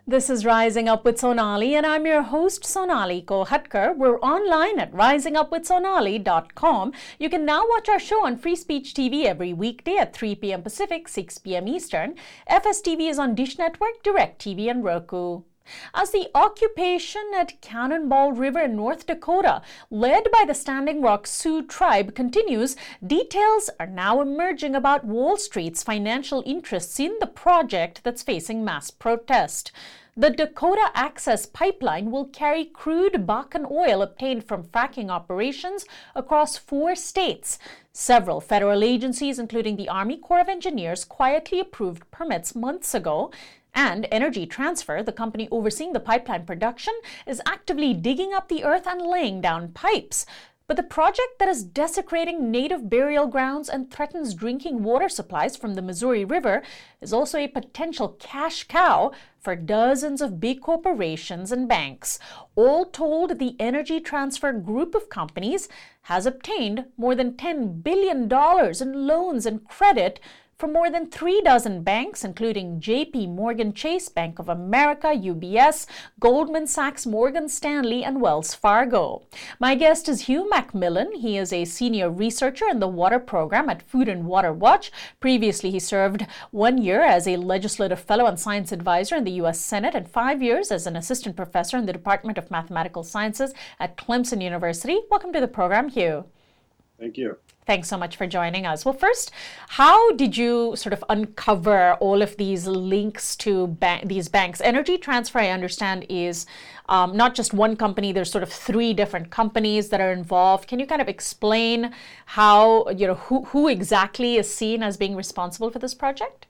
This is Rising Up with Sonali, and I'm your host, Sonali Kohatkar. We're online at risingup.with sonali.com. You can now watch our show on Free Speech TV every weekday at 3 p.m. Pacific, 6 p.m. Eastern. FSTV is on Dish Network, DirecTV, and Roku. As the occupation at Cannonball River in North Dakota, led by the Standing Rock Sioux tribe, continues, details are now emerging about Wall Street's financial interests in the project that's facing mass protest. The Dakota Access Pipeline will carry crude Bakken oil obtained from fracking operations across 4 states. Several federal agencies, including the Army Corps of Engineers, quietly approved permits months ago. And Energy Transfer, the company overseeing the pipeline production, is actively digging up the earth and laying down pipes. But the project that is desecrating native burial grounds and threatens drinking water supplies from the Missouri River is also a potential cash cow for dozens of big corporations and banks. All told, the Energy Transfer group of companies has obtained more than $10 billion in loans and credit from more than 3 dozen banks, including JP Morgan Chase, Bank of America, UBS, Goldman Sachs, Morgan Stanley, and Wells Fargo. My guest is Hugh McMillan. He is a senior researcher in the water program at Food and Water Watch. Previously, he served 1 year as a legislative fellow and science advisor in the U.S. Senate and 5 years as an assistant professor in the Department of Mathematical Sciences at Clemson University. Welcome to the program, Hugh. Thank you. Thanks so much for joining us. Well, first, how did you sort of uncover all of these links to these banks? Energy Transfer, I understand, is not just one company. There's sort of 3 different companies that are involved. Can you kind of explain how, who exactly is seen as being responsible for this project?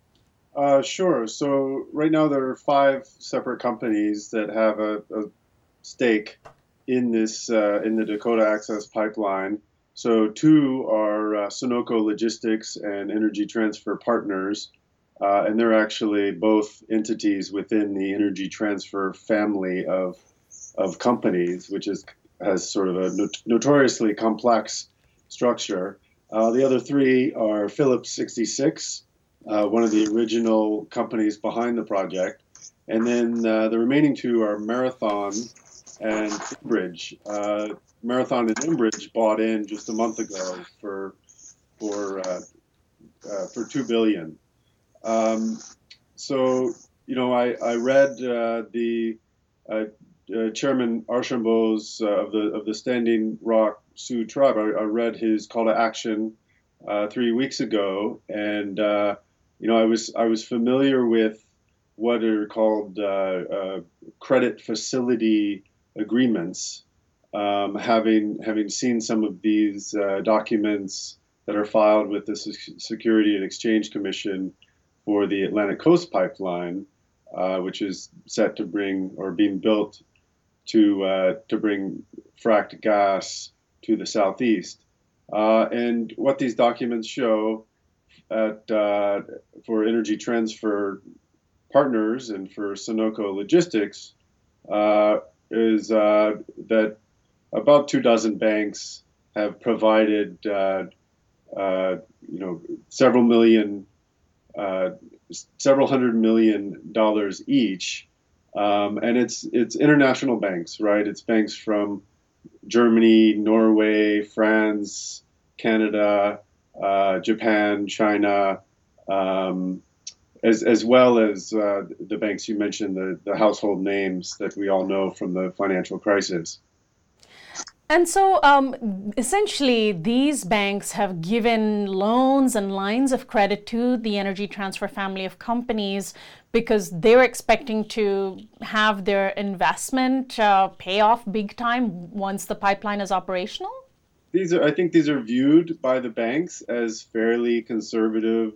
Sure. So right now there are 5 separate companies that have a stake in this in the Dakota Access Pipeline. So 2 are Sunoco Logistics and Energy Transfer Partners, and they're actually both entities within the Energy Transfer family of companies, which has sort of a notoriously complex structure. The other 3 are Phillips 66, one of the original companies behind the project, and then the remaining 2 are Marathon and Enbridge. Marathon and Enbridge bought in just a month ago for $2 billion. So I read the Chairman Archambault's of the Standing Rock Sioux tribe. I read his call to action 3 weeks ago, and I was familiar with what are called credit facility agreements. Having seen some of these documents that are filed with the Security and Exchange Commission for the Atlantic Coast Pipeline, which is set to bring or being built to bring fracked gas to the southeast. And what these documents show for Energy Transfer Partners and for Sunoco Logistics is that about 2 dozen banks have provided, several $100 million each, and it's international banks, right? It's banks from Germany, Norway, France, Canada, Japan, China, as well as the banks you mentioned, the household names that we all know from the financial crisis. And so essentially, these banks have given loans and lines of credit to the Energy Transfer family of companies because they're expecting to have their investment pay off big time once the pipeline is operational? I think these are viewed by the banks as fairly conservative,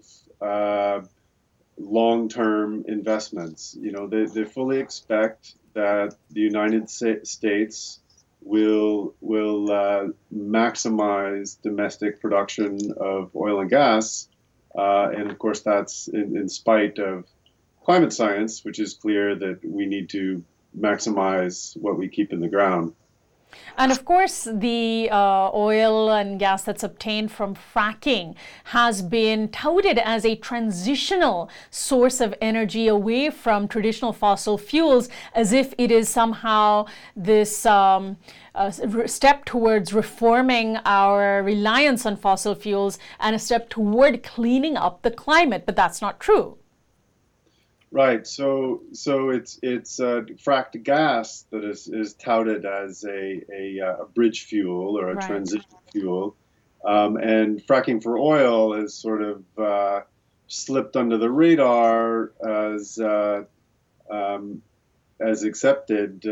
long-term investments. They fully expect that the United States will maximize domestic production of oil and gas, and of course that's in spite of climate science, which is clear that we need to maximize what we keep in the ground. And of course, the oil and gas that's obtained from fracking has been touted as a transitional source of energy away from traditional fossil fuels, as if it is somehow this step towards reforming our reliance on fossil fuels and a step toward cleaning up the climate. But that's not true. Right. So it's fracked gas that is touted as a bridge fuel or a Right. transition fuel, and fracking for oil is sort of slipped under the radar as accepted,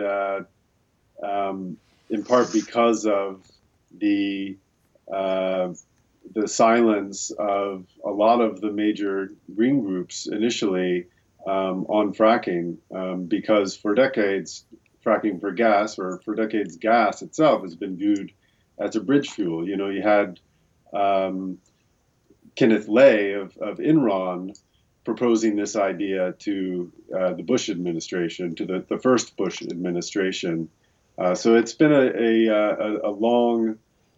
in part because of the silence of a lot of the major green groups initially on fracking, because for decades, fracking for gas, or for decades, gas itself has been viewed as a bridge fuel. You know, you had Kenneth Lay of Enron proposing this idea to the Bush administration, to the first Bush administration. So it's been a long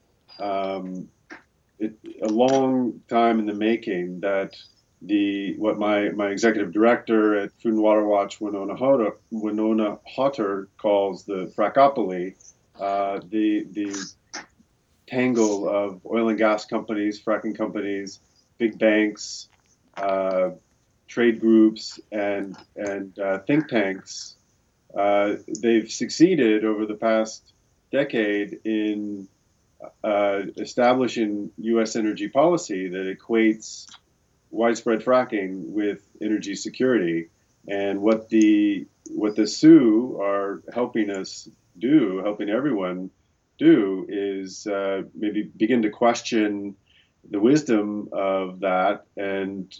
a long time in the making that what my executive director at Food and Water Watch, Winona Hotter, calls the frackopoly, the tangle of oil and gas companies, fracking companies, big banks, trade groups, and think tanks. They've succeeded over the past decade in establishing U.S. energy policy that equates widespread fracking with energy security. And what the Sioux are helping us do, helping everyone do, is maybe begin to question the wisdom of that, and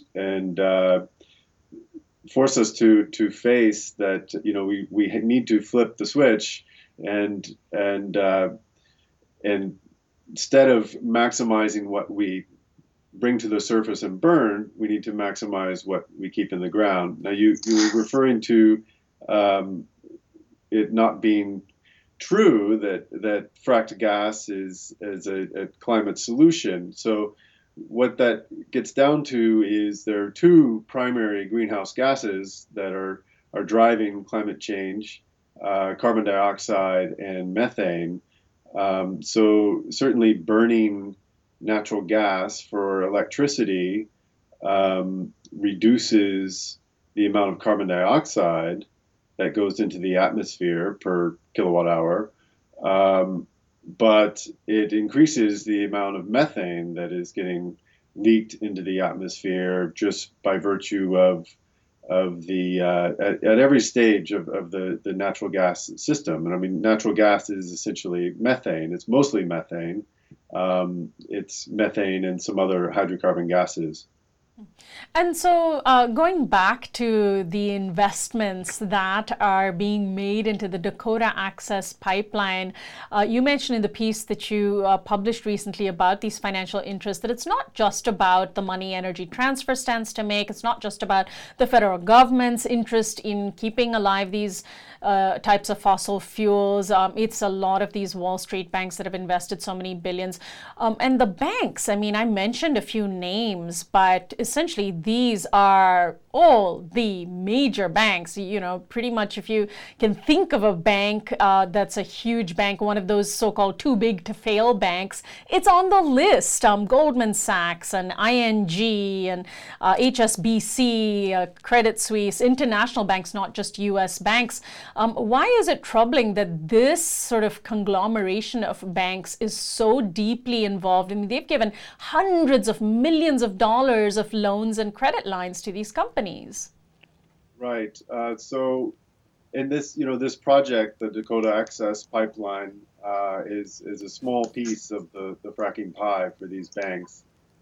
force us to face that, you know, we need to flip the switch, and instead of maximizing what we bring to the surface and burn, we need to maximize what we keep in the ground. Now, you were referring to it not being true that fracked gas is a climate solution. So what that gets down to is there are two primary greenhouse gases that are driving climate change, carbon dioxide and methane. So certainly burning natural gas for electricity reduces the amount of carbon dioxide that goes into the atmosphere per kilowatt hour, but it increases the amount of methane that is getting leaked into the atmosphere just by virtue of the at every stage of the natural gas system. And I mean, natural gas is essentially methane. It's mostly methane. It's methane and some other hydrocarbon gases. And so, going back to the investments that are being made into the Dakota Access Pipeline, you mentioned in the piece that you published recently about these financial interests that it's not just about the money Energy Transfer stands to make. It's not just about the federal government's interest in keeping alive these types of fossil fuels. It's a lot of these Wall Street banks that have invested so many billions. And the banks, I mean, I mentioned a few names, but essentially these are all the major banks. You know, pretty much if you can think of a bank that's a huge bank, one of those so-called too big to fail banks, it's on the list. Goldman Sachs and ING and HSBC, Credit Suisse, international banks, not just US banks. Why is it troubling that this sort of conglomeration of banks is so deeply involved? I mean, they've given hundreds of millions of dollars of loans and credit lines to these companies. Right. So in this, you know, this project, the Dakota Access Pipeline, is a small piece of the fracking pie for these banks.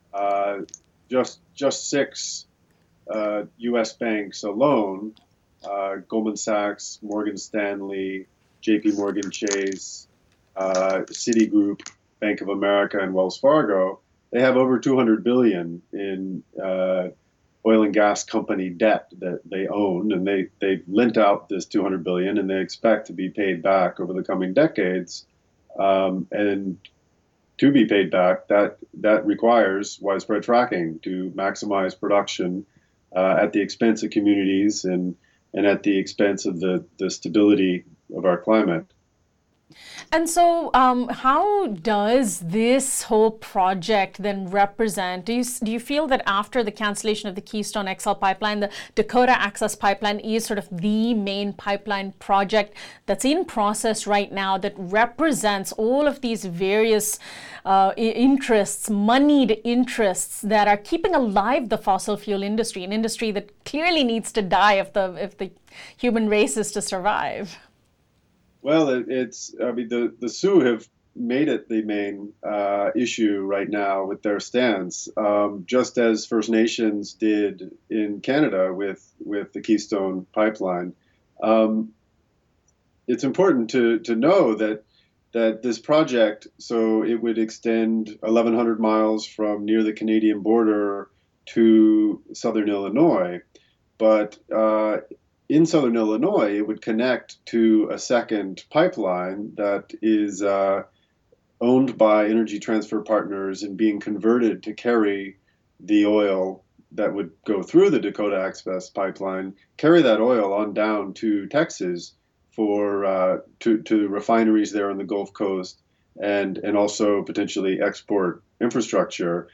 Just six U.S. banks alone, Goldman Sachs, Morgan Stanley, J.P. Morgan Chase, Citigroup, Bank of America, and Wells Fargo, they have over $200 billion in oil and gas company debt that they own, and they've lent out this $200 billion, and they expect to be paid back over the coming decades And to be paid back, that requires widespread fracking to maximize production at the expense of communities and at the expense of the stability of our climate. And so, how does this whole project then represent? Do you feel that after the cancellation of the Keystone XL pipeline, the Dakota Access Pipeline is sort of the main pipeline project that's in process right now that represents all of these various interests, moneyed interests that are keeping alive the fossil fuel industry, an industry that clearly needs to die if the human race is to survive? Well, I mean, the Sioux have made it the main issue right now with their stance, just as First Nations did in Canada with the Keystone Pipeline. Um, it's important to know that this project, so it would extend 1,100 miles from near the Canadian border to southern Illinois, but in southern Illinois, it would connect to a second pipeline that is owned by Energy Transfer Partners and being converted to carry the oil that would go through the Dakota Access Pipeline, carry that oil on down to Texas for to refineries there on the Gulf Coast, and also potentially export infrastructure.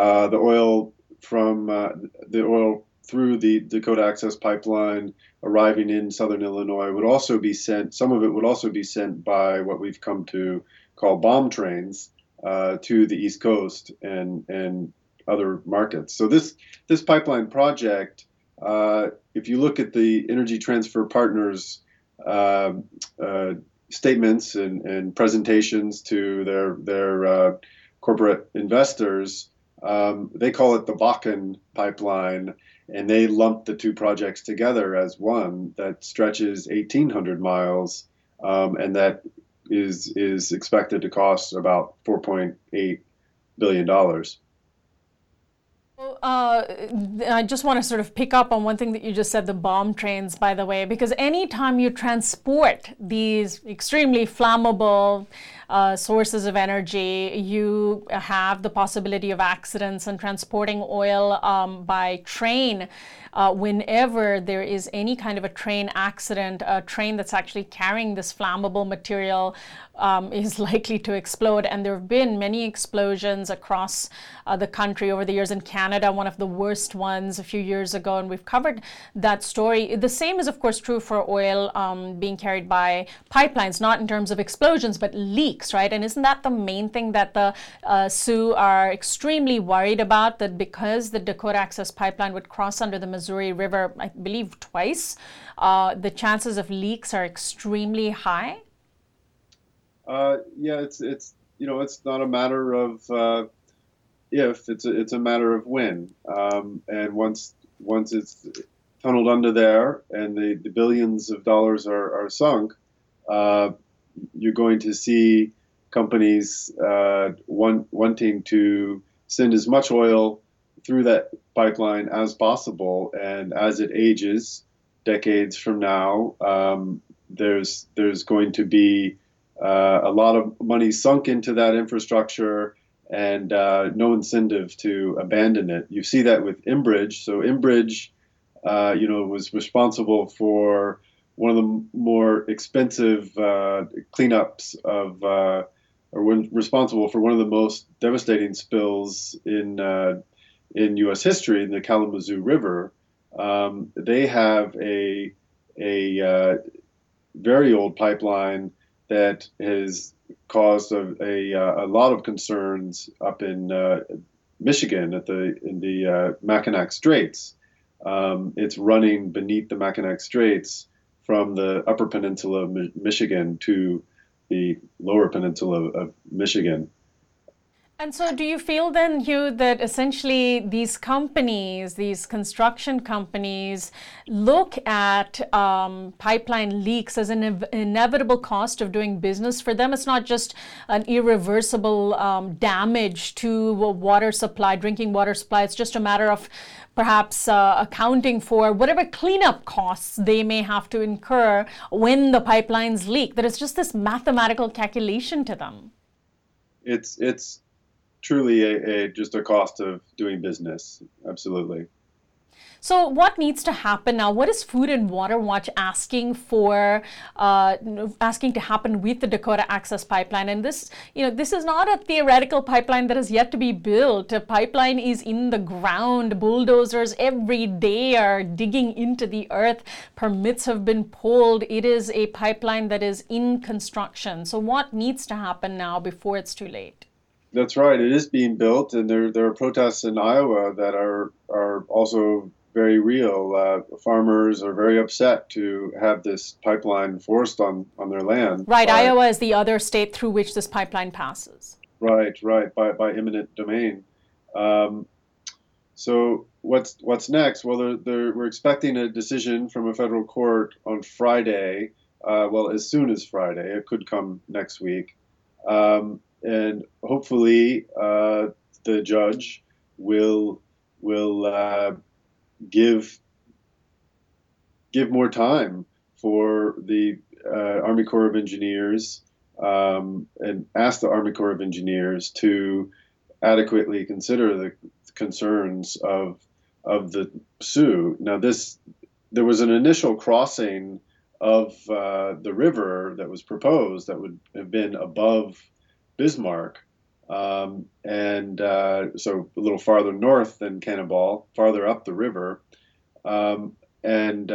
The oil through the Dakota Access Pipeline arriving in southern Illinois would also be sent, some of it would also be sent by what we've come to call bomb trains to the East Coast and other markets. So this pipeline project, if you look at the Energy Transfer Partners statements and presentations to their corporate investors, they call it the Bakken pipeline, and they lump the two projects together as one that stretches 1,800 miles, and that is expected to cost about $4.8 billion. I just want to sort of pick up on one thing that you just said, the bomb trains, by the way, because anytime you transport these extremely flammable sources of energy, you have the possibility of accidents, and transporting oil by train. Whenever there is any kind of a train accident, a train that's actually carrying this flammable material is likely to explode. And there have been many explosions across the country over the years. In Canada, one of the worst ones a few years ago, and we've covered that story. The same is, of course, true for oil being carried by pipelines, not in terms of explosions, but leaks, right? And isn't that the main thing that the Sioux are extremely worried about, that because the Dakota Access Pipeline would cross under the Missouri River, I believe twice, the chances of leaks are extremely high? Yeah, it's it's not a matter of if, it's a matter of when. And once it's tunneled under there and the billions of dollars are sunk, you're going to see companies wanting to send as much oil through that pipeline as possible. And as it ages, decades from now, there's going to be a lot of money sunk into that infrastructure and no incentive to abandon it. You see that with Enbridge. So Enbridge, was responsible for one of the more expensive cleanups responsible for one of the most devastating spills in U.S. history, in the Kalamazoo River. They have a very old pipeline that has caused a lot of concerns up in Michigan in the Mackinac Straits. It's running beneath the Mackinac Straits from the Upper Peninsula of Michigan to the Lower Peninsula of Michigan. And so do you feel then, Hugh, that essentially these companies, these construction companies, look at pipeline leaks as an inevitable cost of doing business for them? It's not just an irreversible damage to water supply, drinking water supply. It's just a matter of perhaps accounting for whatever cleanup costs they may have to incur when the pipelines leak, that it's just this mathematical calculation to them. It's truly just a cost of doing business. Absolutely. So what needs to happen now? What is Food and Water Watch asking for, asking to happen with the Dakota Access Pipeline? And this is not a theoretical pipeline that is yet to be built. A pipeline is in the ground. Bulldozers every day are digging into the earth. Permits have been pulled. It is a pipeline that is in construction. So what needs to happen now before it's too late? That's right. It is being built, and there are protests in Iowa that are also very real. Farmers are very upset to have this pipeline forced on their land. Right. Iowa is the other state through which this pipeline passes. Right. By eminent domain. So what's next? Well, we're expecting a decision from a federal court on Friday. As soon as Friday. It could come next week. And hopefully the judge will give more time for the Army Corps of Engineers and ask the Army Corps of Engineers to adequately consider the concerns of the Sioux. Now, there was an initial crossing of the river that was proposed that would have been above Bismarck, so a little farther north than Cannonball, farther up the river, it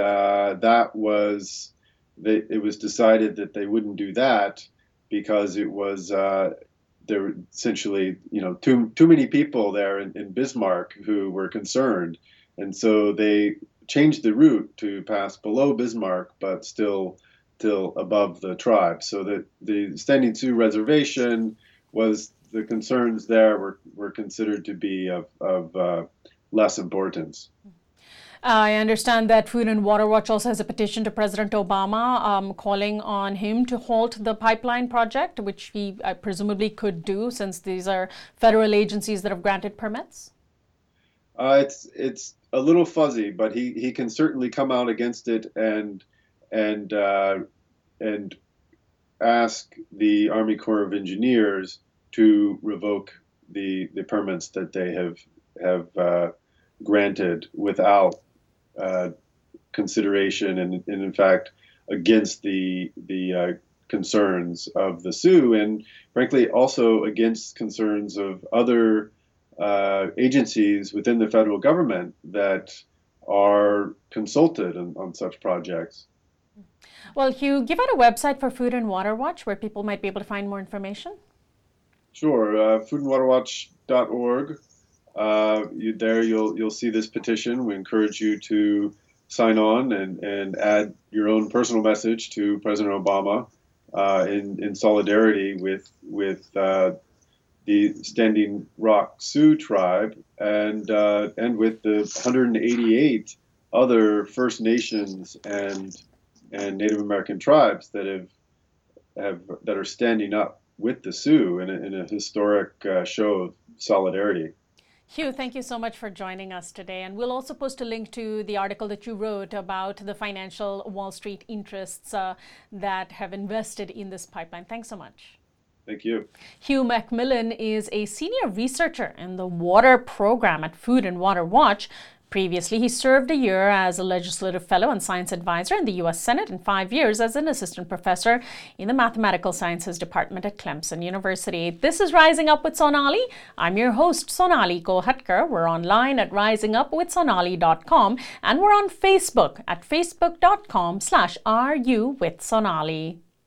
was decided that they wouldn't do that because it was there were essentially too many people there in Bismarck who were concerned, and so they changed the route to pass below Bismarck, but still above the tribe. So that the Standing Sioux Reservation the concerns there were considered to be of less importance. I understand that Food and Water Watch also has a petition to President Obama calling on him to halt the pipeline project, which he presumably could do since these are federal agencies that have granted permits. It's a little fuzzy, but he can certainly come out against it and ask the Army Corps of Engineers to revoke the permits that they have granted without consideration and in fact against the concerns of the Sioux, and frankly also against concerns of other agencies within the federal government that are consulted on such projects. Well, Hugh, give out a website for Food and Water Watch where people might be able to find more information. Sure, foodandwaterwatch.org. You'll see this petition. We encourage you to sign on and add your own personal message to President Obama in solidarity with the Standing Rock Sioux tribe and with the 188 other First Nations and Native American tribes that are standing up with the Sioux in a historic show of solidarity. Hugh, thank you so much for joining us today. And we'll also post a link to the article that you wrote about the financial Wall Street interests that have invested in this pipeline. Thanks so much. Thank you. Hugh McMillan is a senior researcher in the water program at Food and Water Watch. Previously, he served a year as a legislative fellow and science advisor in the U.S. Senate and 5 years as an assistant professor in the mathematical sciences department at Clemson University. This is Rising Up with Sonali. I'm your host, Sonali Kolhatkar. We're online at risingupwithsonali.com and we're on Facebook at facebook.com/RU with Sonali.